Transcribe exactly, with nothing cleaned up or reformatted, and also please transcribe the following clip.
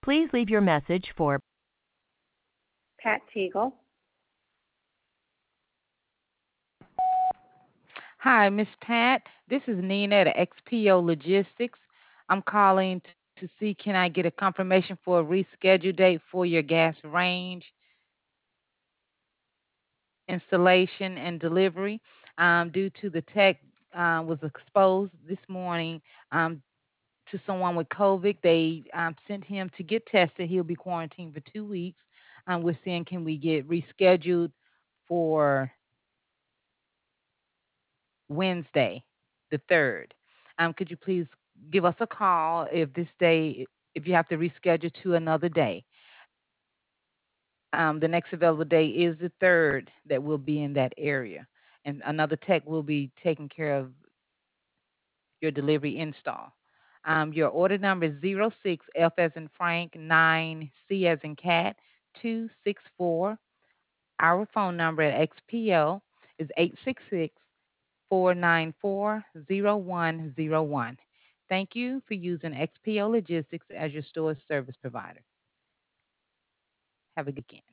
Please leave your message for Pat Teagle. Hi, Miss Pat. This is Nina at X P O Logistics. I'm calling to see can I get a confirmation for a rescheduled date for your gas range installation and delivery. Um, due to the tech uh, was exposed this morning um, to someone with COVID. They um, sent him to get tested. He'll be quarantined for two weeks. Um, we're seeing can we get rescheduled for Wednesday, the third. Um, could you please give us a call if this day, if you have to reschedule to another day? Um, the next available day is the third that will be in that area, and another tech will be taking care of your delivery install. Um, your order number is zero six F as in Frank, nine C as in cat, two six four. Our phone number at X P O is eight six six four nine four zero one zero one. Thank you for using X P O Logistics as your store service provider. Have a good weekend.